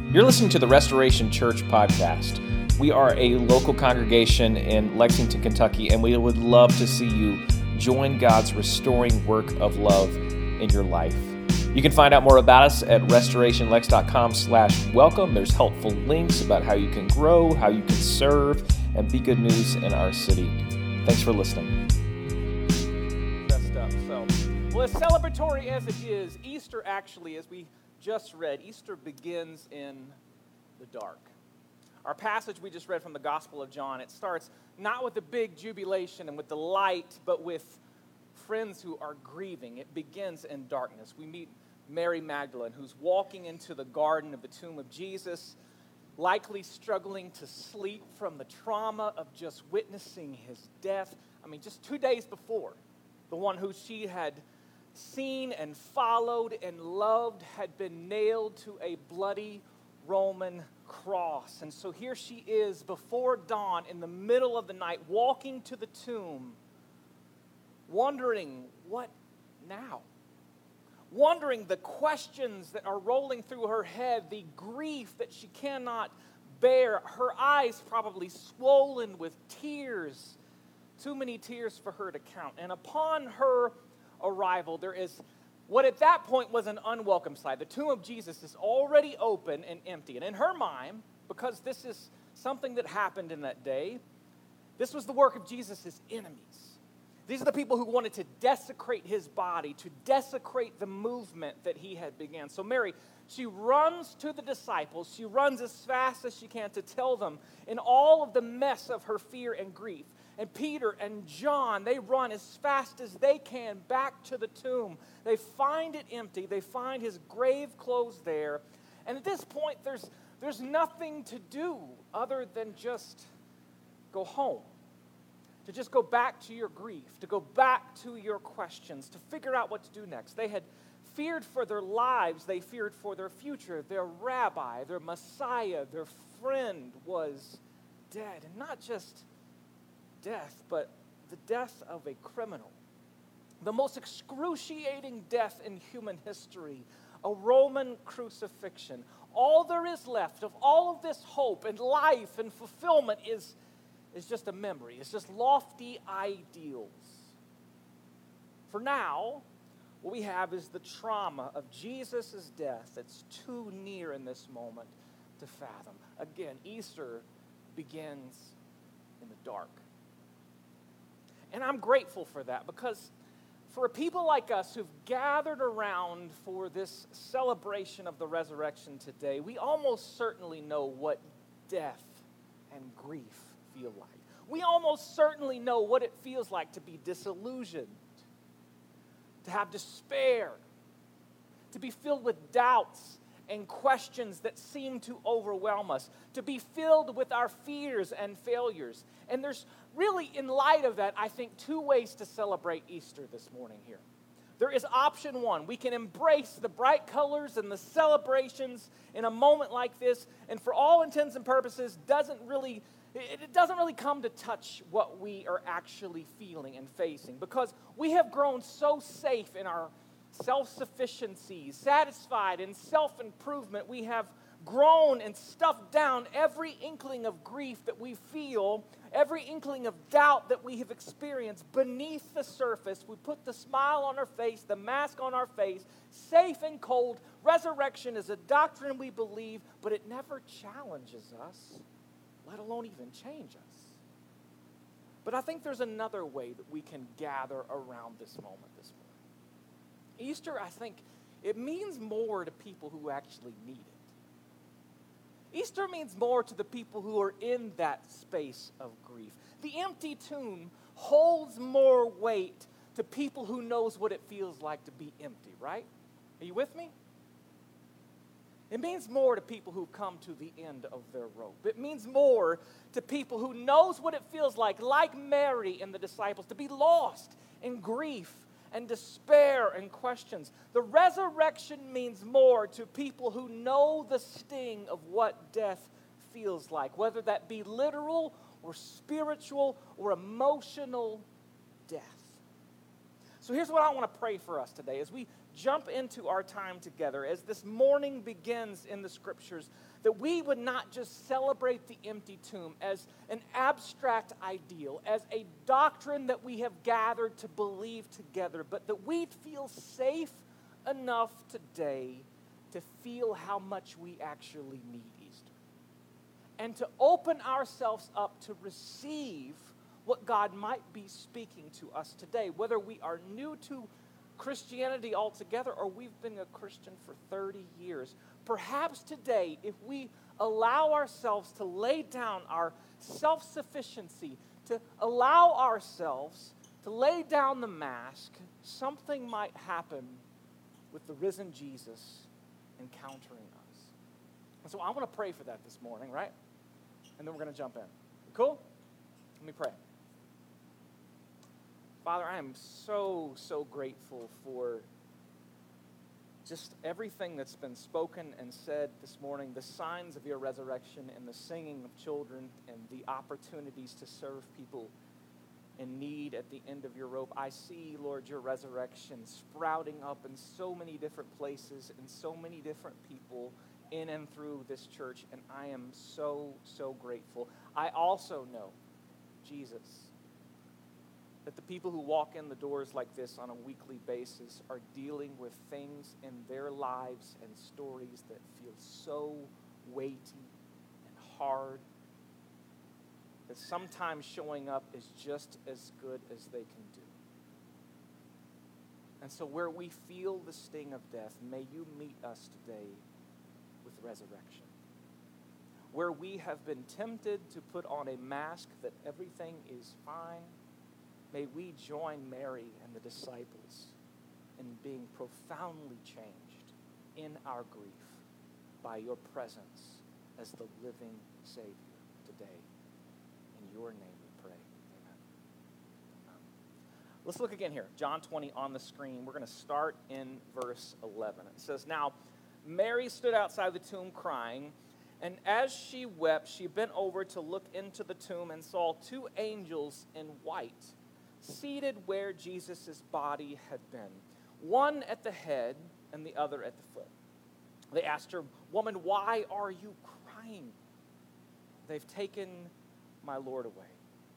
You're listening to the Restoration Church podcast. We are a local congregation in Lexington, Kentucky, and we would love to see you join God's restoring work of love in your life. You can find out more about us at restorationlex.com/welcome. There's helpful links about how you can grow, how you can serve, and be good news in our city. Thanks for listening. Well, as celebratory as it is, Easter actually, as we just read, Easter begins in the dark. Our passage we just read from the Gospel of John, it starts not with a big jubilation and with the light, but with friends who are grieving. It begins in darkness. We meet Mary Magdalene, who's walking into the garden of the tomb of Jesus, likely struggling to sleep from the trauma of just witnessing his death. Just 2 days before, the one who she had seen and followed and loved had been nailed to a bloody Roman cross. And so here she is before dawn in the middle of the night, walking to the tomb, wondering what now? Wondering the questions that are rolling through her head, the grief that she cannot bear, her eyes probably swollen with tears, too many tears for her to count. And upon her arrival, there is what at that point was an unwelcome sight. The tomb of Jesus is already open and empty. And in her mind, because this is something that happened in that day, this was the work of Jesus' enemies. These are the people who wanted to desecrate his body, to desecrate the movement that he had began. So Mary, she runs to the disciples. She runs as fast as she can to tell them in all of the mess of her fear and grief. And Peter and John, they run as fast as they can back to the tomb. They find it empty. They find his grave clothes there. And at this point, there's nothing to do other than just go home. To just go back to your grief, to go back to your questions, to figure out what to do next. They had feared for their lives. They feared for their future. Their rabbi, their Messiah, their friend was dead. And not just death, but the death of a criminal. The most excruciating death in human history, a Roman crucifixion. All there is left of all of this hope and life and fulfillment is just a memory. It's just lofty ideals. For now, what we have is the trauma of Jesus' death that's too near in this moment to fathom. Again, Easter begins in the dark. And I'm grateful for that, because for people like us who've gathered around for this celebration of the resurrection today, we almost certainly know what death and grief feel like. We almost certainly know what it feels like to be disillusioned, to have despair, to be filled with doubts and questions that seem to overwhelm us, to be filled with our fears and failures. And there's really, in light of that, I think 2 ways to celebrate Easter this morning here. There is option 1. We can embrace the bright colors and the celebrations in a moment like this, and for all intents and purposes, it doesn't really come to touch what we are actually feeling and facing, because we have grown so safe in our self-sufficiency, satisfied in self-improvement. We have grown and stuffed down every inkling of grief that we feel, every inkling of doubt that we have experienced beneath the surface. We put the smile on our face, the mask on our face, safe and cold. Resurrection is a doctrine we believe, but it never challenges us, let alone even change us. But I think there's another way that we can gather around this moment this morning. Easter, I think, it means more to people who actually need it. Easter means more to the people who are in that space of grief. The empty tomb holds more weight to people who knows what it feels like to be empty, right? Are you with me? It means more to people who come to the end of their rope. It means more to people who knows what it feels like Mary and the disciples, to be lost in grief and despair and questions. The resurrection means more to people who know the sting of what death feels like, whether that be literal or spiritual or emotional death. So here's what I want to pray for us today as we jump into our time together, as this morning begins in the Scriptures, that we would not just celebrate the empty tomb as an abstract ideal, as a doctrine that we have gathered to believe together, but that we'd feel safe enough today to feel how much we actually need Easter. And to open ourselves up to receive what God might be speaking to us today, whether we are new to Christianity altogether or we've been a Christian for 30 years. Perhaps today, if we allow ourselves to lay down our self-sufficiency, to allow ourselves to lay down the mask, something might happen with the risen Jesus encountering us. And so I want to pray for that this morning, right? And then we're going to jump in. Cool? Let me pray. Father, I am so grateful for just everything that's been spoken and said this morning, the signs of your resurrection and the singing of children and the opportunities to serve people in need at the end of your rope. I see, Lord, your resurrection sprouting up in so many different places and so many different people in and through this church, and I am so grateful. I also know, Jesus, that the people who walk in the doors like this on a weekly basis are dealing with things in their lives and stories that feel so weighty and hard that sometimes showing up is just as good as they can do. And so where we feel the sting of death, may you meet us today with resurrection. Where we have been tempted to put on a mask that everything is fine, may we join Mary and the disciples in being profoundly changed in our grief by your presence as the living Savior today. In your name we pray. Amen. Let's look again here. John 20 on the screen. We're going to start in verse 11. It says, "Now Mary stood outside the tomb crying, and as she wept, she bent over to look into the tomb and saw two angels in white, seated where Jesus' body had been, one at the head and the other at the foot. They asked her, 'Woman, why are you crying?' 'They've taken my Lord away,'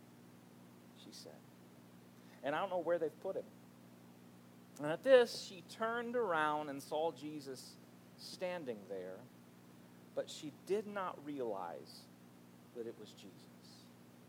she said, 'and I don't know where they've put him.' And at this, she turned around and saw Jesus standing there, but she did not realize that it was Jesus."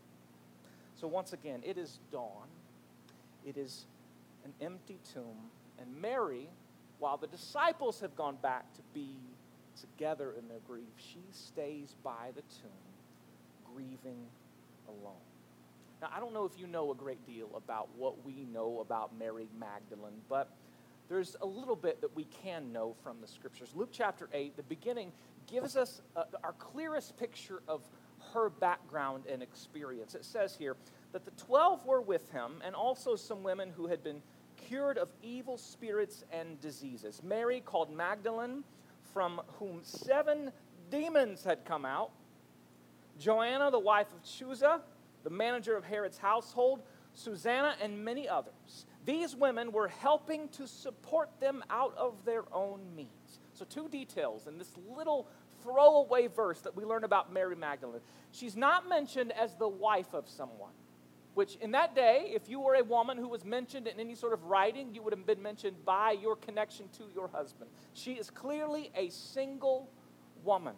So once again, it is dawn. It is an empty tomb. And Mary, while the disciples have gone back to be together in their grief, she stays by the tomb, grieving alone. Now, I don't know if you know a great deal about what we know about Mary Magdalene, but there's a little bit that we can know from the Scriptures. Luke chapter 8, the beginning, gives us our clearest picture of her background and experience. It says here that the 12 were with him, and also some women who had been cured of evil spirits and diseases. Mary, called Magdalene, from whom 7 demons had come out. Joanna, the wife of Chuza, the manager of Herod's household. Susanna, and many others. These women were helping to support them out of their own means. So 2 details in this little throwaway verse that we learn about Mary Magdalene. She's not mentioned as the wife of someone, which in that day, if you were a woman who was mentioned in any sort of writing, you would have been mentioned by your connection to your husband. She is clearly a single woman.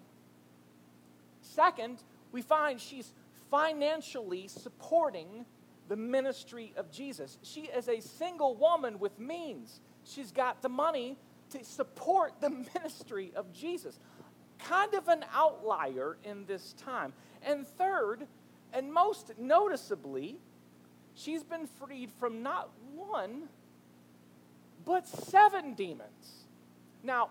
Second, we find she's financially supporting the ministry of Jesus. She is a single woman with means. She's got the money to support the ministry of Jesus. Kind of an outlier in this time. And third, and most noticeably, she's been freed from not 1, but 7 demons. Now,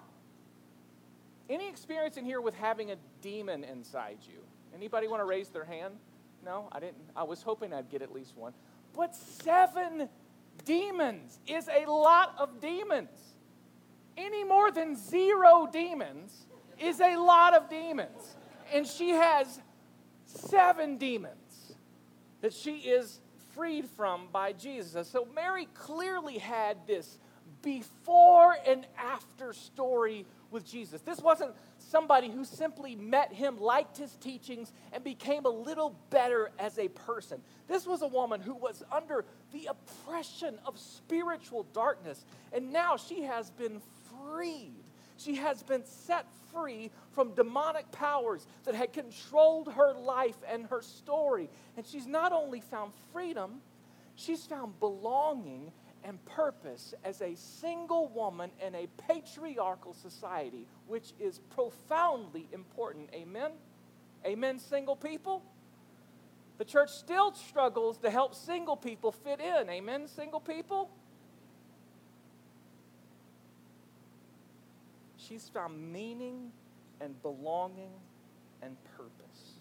any experience in here with having a demon inside you? Anybody want to raise their hand? No, I didn't. I was hoping I'd get at least one. But 7 demons is a lot of demons. Any more than 0 demons is a lot of demons. And she has 7 demons that she is freed from by Jesus. So Mary clearly had this before and after story with Jesus. This wasn't somebody who simply met him, liked his teachings, and became a little better as a person. This was a woman who was under the oppression of spiritual darkness, and now she has been freed. She has been set free from demonic powers that had controlled her life and her story. And she's not only found freedom, she's found belonging and purpose as a single woman in a patriarchal society, which is profoundly important. Amen? Amen, single people? The church still struggles to help single people fit in. Amen, single people? She's found meaning and belonging and purpose.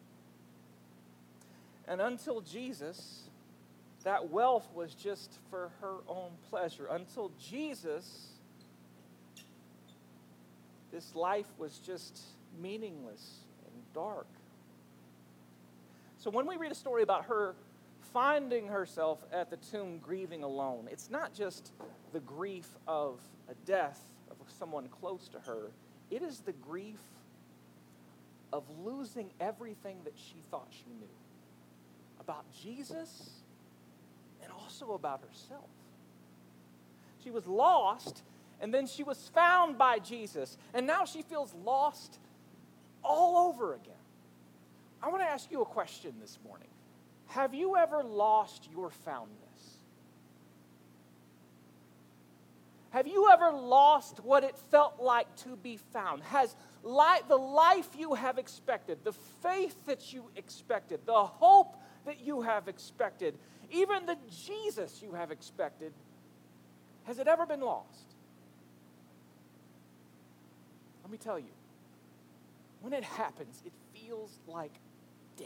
And until Jesus, that wealth was just for her own pleasure. Until Jesus, this life was just meaningless and dark. So when we read a story about her finding herself at the tomb grieving alone, it's not just the grief of a death of someone close to her. It is the grief of losing everything that she thought she knew about Jesus and also about herself. She was lost, and then she was found by Jesus, and now she feels lost all over again. I want to ask you a question this morning. Have you ever lost your foundness? Have you ever lost what it felt like to be found? Has the life you have expected, the faith that you expected, the hope that you have expected, even the Jesus you have expected, has it ever been lost? Let me tell you, when it happens, it feels like death.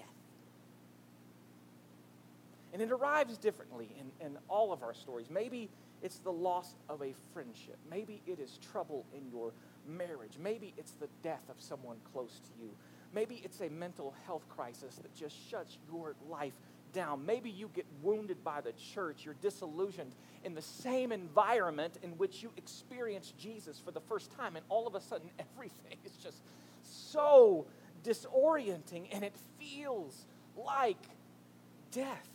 And it arrives differently in all of our stories. Maybe it's the loss of a friendship. Maybe it is trouble in your marriage. Maybe it's the death of someone close to you. Maybe it's a mental health crisis that just shuts your life down. Maybe you get wounded by the church. You're disillusioned in the same environment in which you experienced Jesus for the first time, and all of a sudden everything is just so disorienting, and it feels like death.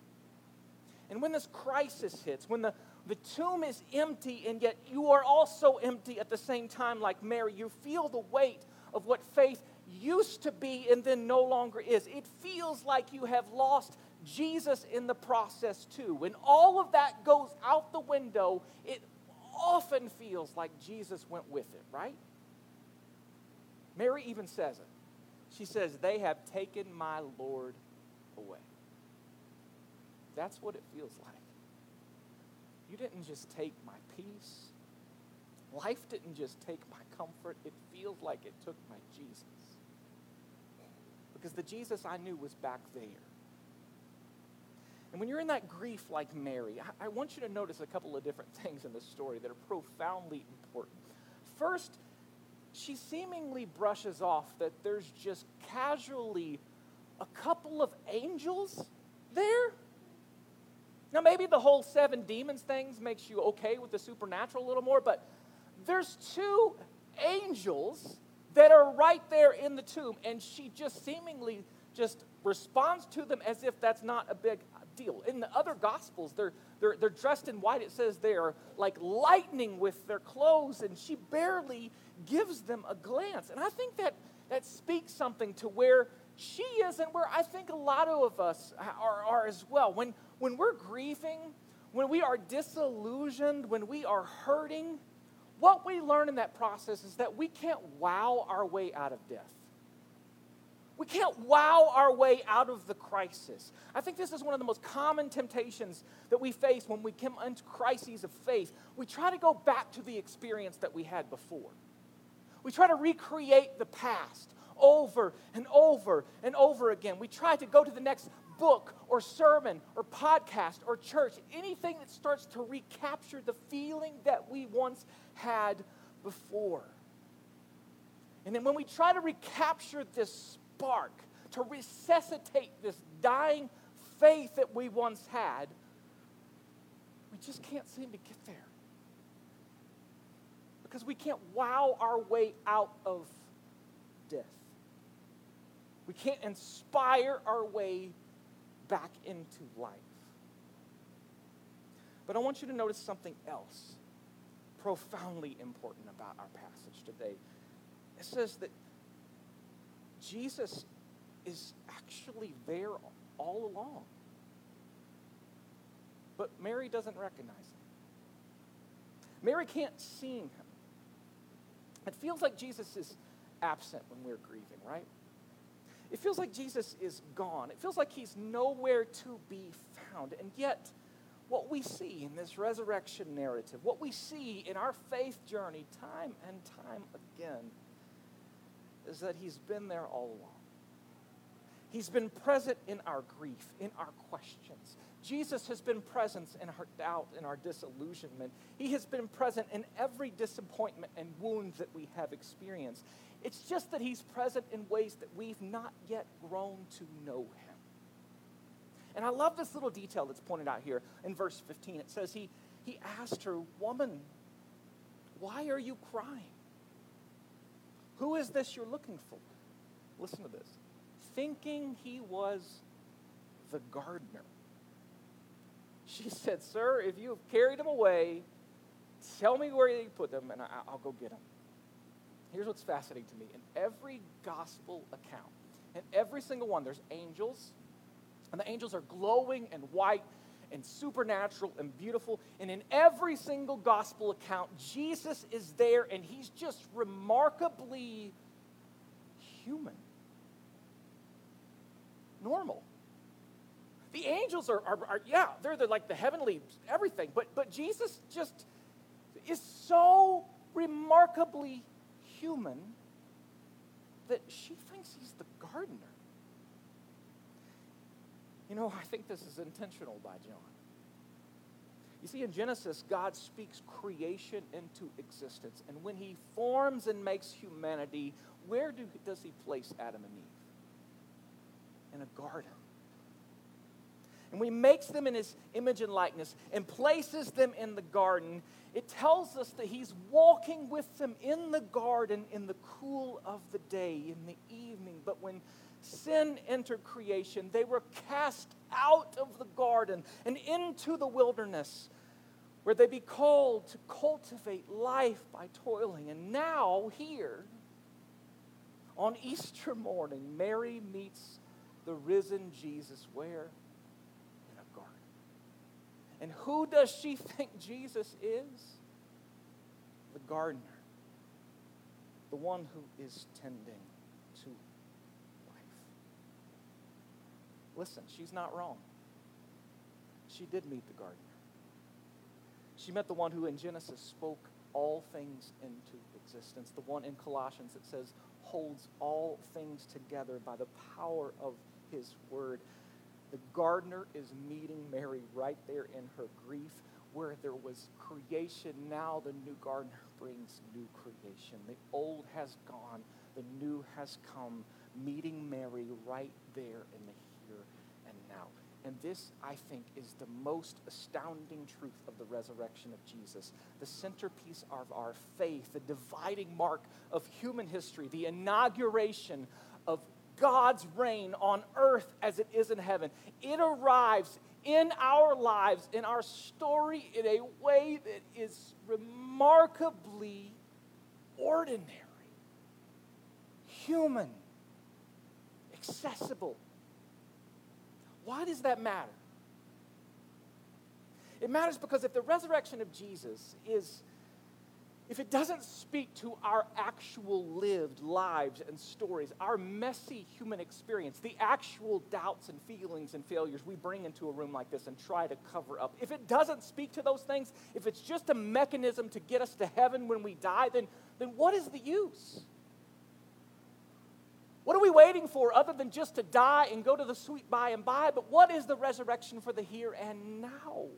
And when this crisis hits, when the tomb is empty and yet you are also empty at the same time, like Mary, you feel the weight of what faith used to be and then no longer is. It feels like you have lost Jesus in the process too. When all of that goes out the window, it often feels like Jesus went with it, right? Mary even says it. She says, "They have taken my Lord away." That's what it feels like. You didn't just take my peace. Life didn't just take my comfort. It feels like it took my Jesus. Because the Jesus I knew was back there. And when you're in that grief like Mary, I want you to notice a couple of different things in this story that are profoundly important. First, she seemingly brushes off that there's just casually a couple of angels there. Now, maybe the whole 7 demons things makes you okay with the supernatural a little more, but there's 2 angels that are right there in the tomb, and she just seemingly just responds to them as if that's not a big deal. In the other Gospels, they're dressed in white. It says they are like lightning with their clothes, and she barely gives them a glance. And I think that speaks something to where she is and where I think a lot of us are as well. When we're grieving, when we are disillusioned, when we are hurting, what we learn in that process is that we can't wow our way out of death. We can't wow our way out of the crisis. I think this is one of the most common temptations that we face when we come into crises of faith. We try to go back to the experience that we had before. We try to recreate the past over and over and over again. We try to go to the next book or sermon or podcast or church, anything that starts to recapture the feeling that we once had before. And then when we try to recapture this spark, to resuscitate this dying faith that we once had, we just can't seem to get there. because we can't wow our way out of death. We can't inspire our way back into life. But I want you to notice something else profoundly important about our passage today. It says that Jesus is actually there all along. But Mary doesn't recognize him. Mary can't see him. It feels like Jesus is absent when we're grieving, right? It feels like Jesus is gone. It feels like he's nowhere to be found. And yet, what we see in this resurrection narrative, what we see in our faith journey time and time again, is that he's been there all along. He's been present in our grief, in our questions. Jesus has been present in our doubt, in our disillusionment. He has been present in every disappointment and wound that we have experienced. It's just that he's present in ways that we've not yet grown to know him. And I love this little detail that's pointed out here in verse 15. It says he asked her, "Woman, why are you crying? Who is this you're looking for?" Listen to this. Thinking he was the gardener. She said, "Sir, if you have carried him away, tell me where you put them and I'll go get him." Here's what's fascinating to me. In every gospel account, in every single one, there's angels, and the angels are glowing and white and supernatural and beautiful. And in every single gospel account, Jesus is there, and he's just remarkably human. Normal. The angels are they're like the heavenly everything, but Jesus just is so remarkably human that she thinks he's the gardener. You know, I think this is intentional by John. You see, in Genesis, God speaks creation into existence, and when he forms and makes humanity, where does he place Adam and Eve? In a garden. And when he makes them in his image and likeness and places them in the garden, it tells us that he's walking with them in the garden in the cool of the day, in the evening. But when sin entered creation, they were cast out of the garden and into the wilderness, where they'd be called to cultivate life by toiling. And now, here, on Easter morning, Mary meets the risen Jesus where? In a garden. And who does she think Jesus is? The gardener. The one who is tending to life. Listen, she's not wrong. She did meet the gardener. She met the one who in Genesis spoke all things into existence. The one in Colossians that says holds all things together by the power of his word. The gardener is meeting Mary right there in her grief. Where there was creation, now the new gardener brings new creation. The old has gone, the new has come, meeting Mary right there in the here and now. And this, I think, is the most astounding truth of the resurrection of Jesus. The centerpiece of our faith, the dividing mark of human history, the inauguration of God's reign on earth as it is in heaven. It arrives in our lives, in our story, in a way that is remarkably ordinary, human, accessible. Why does that matter? It matters because if the resurrection of Jesus if it doesn't speak to our actual lived lives and stories, our messy human experience, the actual doubts and feelings and failures we bring into a room like this and try to cover up, if it doesn't speak to those things, if it's just a mechanism to get us to heaven when we die, then what is the use? What are we waiting for other than just to die and go to the sweet by and by? But what is the resurrection for the here and now?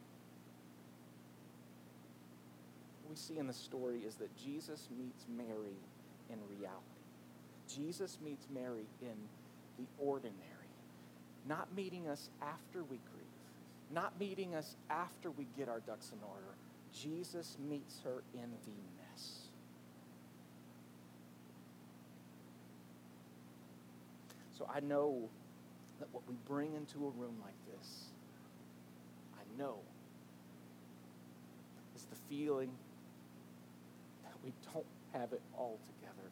What we see in the story is that Jesus meets Mary in reality. Jesus meets Mary in the ordinary. Not meeting us after we grieve. Not meeting us after we get our ducks in order. Jesus meets her in the mess. So I know that what we bring into a room like this, I know, is the feeling that we don't have it all together.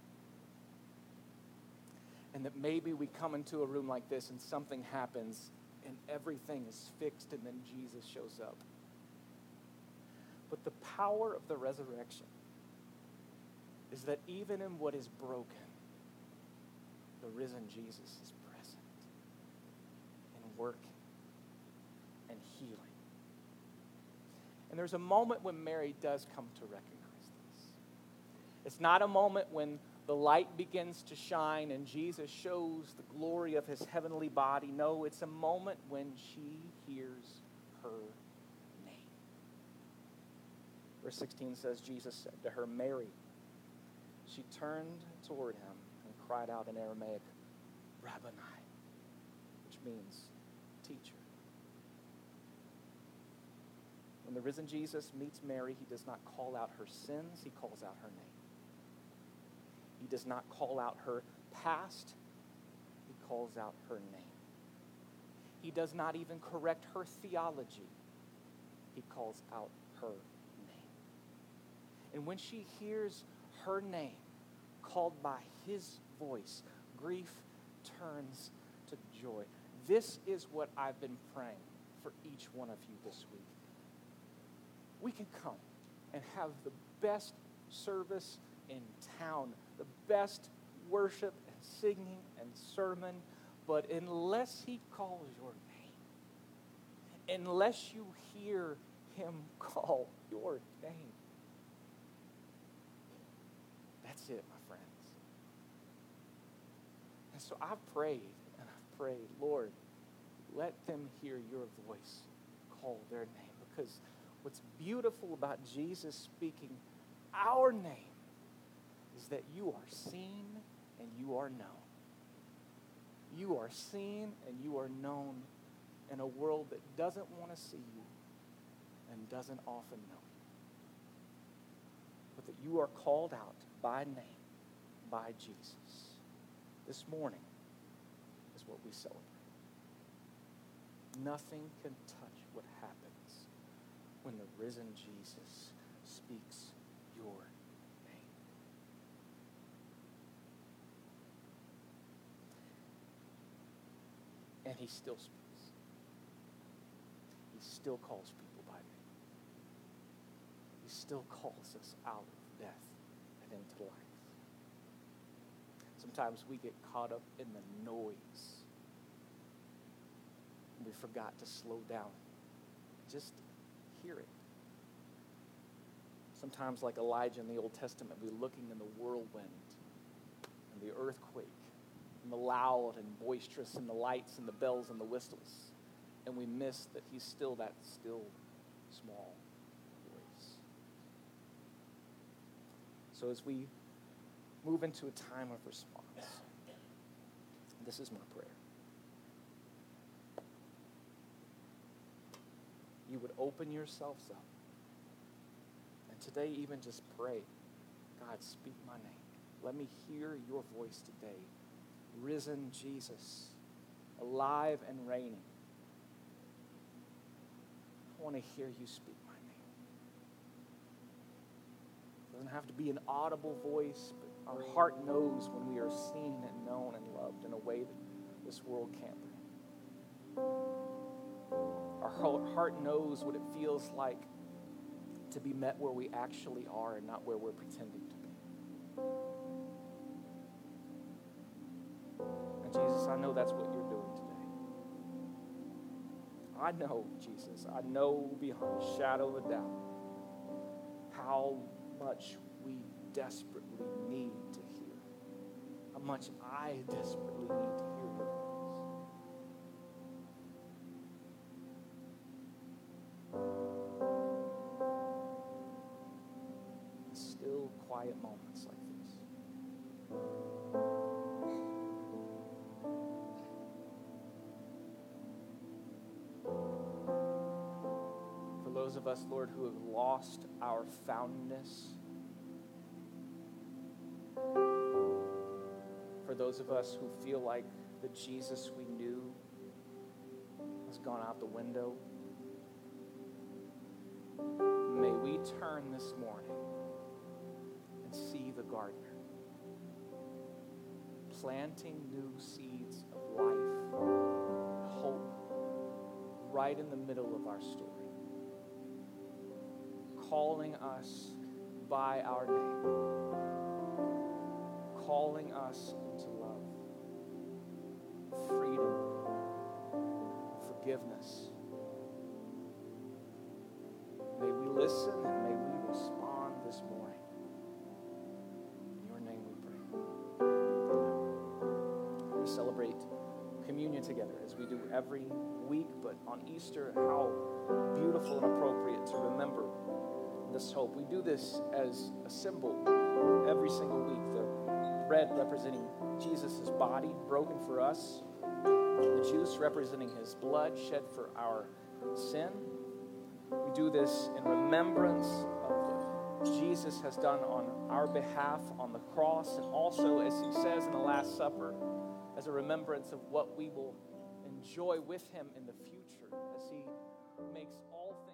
And that maybe we come into a room like this and something happens and everything is fixed and then Jesus shows up. But the power of the resurrection is that even in what is broken, the risen Jesus is present and working and healing. And there's a moment when Mary does come to recognize this. It's not a moment when the light begins to shine and Jesus shows the glory of his heavenly body. No, it's a moment when she hears her name. Verse 16 says, Jesus said to her, Mary. She turned toward him and cried out in Aramaic, Rabboni, which means teacher. When the risen Jesus meets Mary, he does not call out her sins, he calls out her name. He does not call out her past, he calls out her name. He does not even correct her theology, he calls out her name. And when she hears her name called by his voice, grief turns to joy. This is what I've been praying for each one of you this week. We can come and have the best service in town, the best worship and singing and sermon, but unless he calls your name, unless you hear him call your name, that's it, my friends. And so I've prayed, Lord, let them hear your voice call their name. Because what's beautiful about Jesus speaking our name is that you are seen and you are known. You are seen and you are known in a world that doesn't want to see you and doesn't often know you. But that you are called out by name, by Jesus. This morning is what we celebrate. Nothing can touch what happens when the risen Jesus speaks your name. And he still speaks. He still calls people by name. He still calls us out of death and into life. Sometimes we get caught up in the noise. We forgot to slow down. Just hear it. Sometimes, like Elijah in the Old Testament, we're looking in the whirlwind and the earthquake and the loud and boisterous and the lights and the bells and the whistles, and we miss that he's still that still, small voice. So as we move into a time of response, this is my prayer. You would open yourselves up. And today even just pray, God, speak my name. Let me hear your voice today. Risen Jesus, alive and reigning. I want to hear you speak my name. It doesn't have to be an audible voice, but our heart knows when we are seen and known and loved in a way that this world can't bring. Our heart knows what it feels like to be met where we actually are and not where we're pretending to be. And Jesus, I know that's what you're doing today. I know, Jesus, I know beyond a shadow of a doubt how much we desperately need to hear. How much I desperately need to hear your voice. Still quiet moments like this. For those of us, Lord, who have lost our foundness, for those of us who feel like the Jesus we knew has gone out the window, may we turn this morning and see the gardener planting new seeds of life, hope, right in the middle of our story, calling us by our name, calling us into love, freedom, forgiveness. May we listen and may we respond this morning. In your name we pray. We celebrate communion together as we do every week, but on Easter, how beautiful and appropriate to remember this hope. We do this as a symbol every single week. The bread representing Jesus' body broken for us, the juice representing his blood shed for our sin. We do this in remembrance of what Jesus has done on our behalf on the cross, and also, as he says in the Last Supper, as a remembrance of what we will enjoy with him in the future as he makes all things